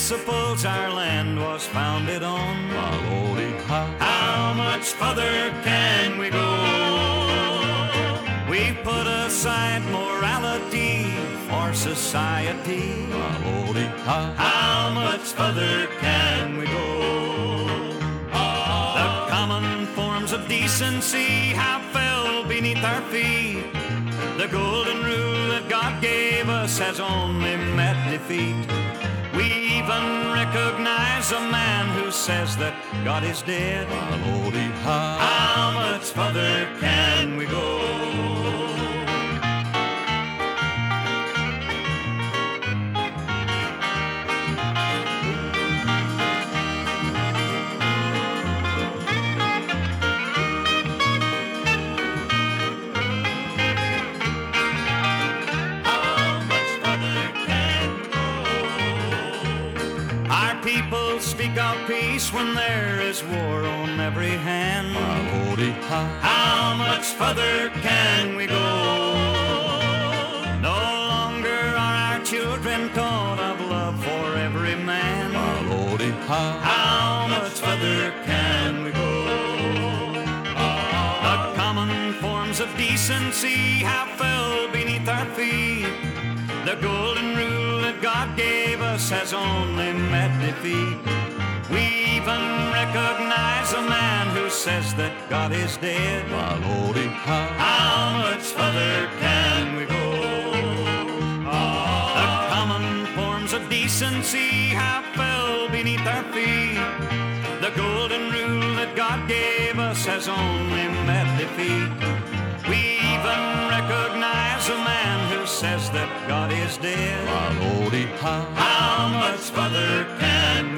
principles our land was founded on. Malody-ha. How much further can we go? We put aside morality for society. Malody-ha. How much further can we go? The common forms of decency have fell beneath our feet. The golden rule that God gave us has only met defeat. We even recognize a man who says that God is dead. Malody-ha. How much further can we go? People speak of peace when there is war on every hand. Malody-ha. How much further can we go? No longer are our children taught of love for every man. Malody-ha. How much further can we go? The common forms of decency have fell beneath our feet. The golden rule that God gave us has only met defeat. We even recognize a man who says that God is dead. Malody-ha. How much further can we go? The common forms of decency have fell beneath our feet. The golden rule that God gave us has only met defeat. We even recognize a man who says that God is dead. Malody-ha. How much further can